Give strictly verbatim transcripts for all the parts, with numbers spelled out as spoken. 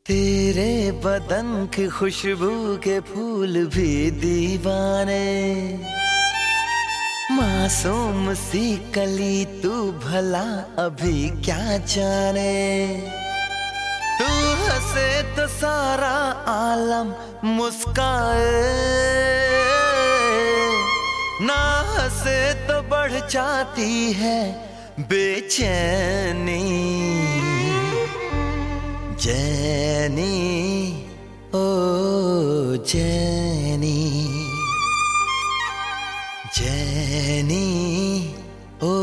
तेरे बदन की खुशबू के फूल भी दीवाने, मासूम सी कली तू भला अभी क्या जाने। तू हंसे तो सारा आलम मुस्काए, ना हंसे तो बढ़ जाती है बेचैनी। जैनी ओ जैनी, जैनी ओ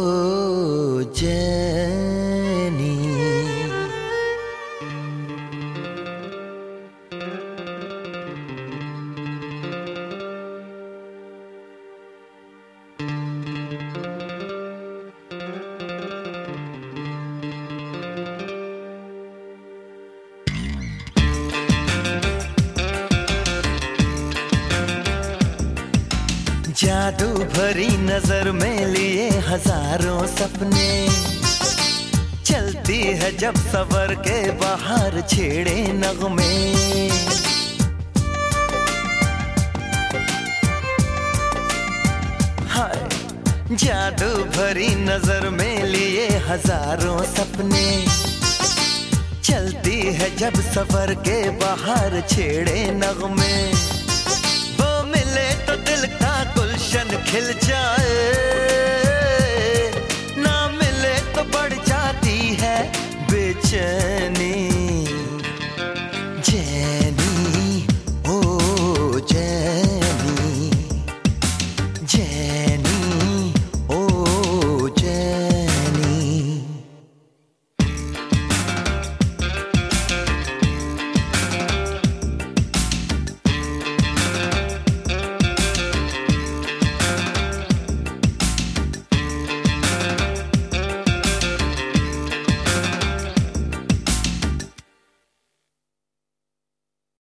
जैनी। जादू भरी नजर में लिए हजारों सपने, चलती है जब सवर के बाहर छेड़े नगमे। हाय जादू भरी नजर में लिए हजारों सपने, चलती है जब सवर के बाहर छेड़े नगमे। वो मिले तो दिल का गुलशन खिल जाए,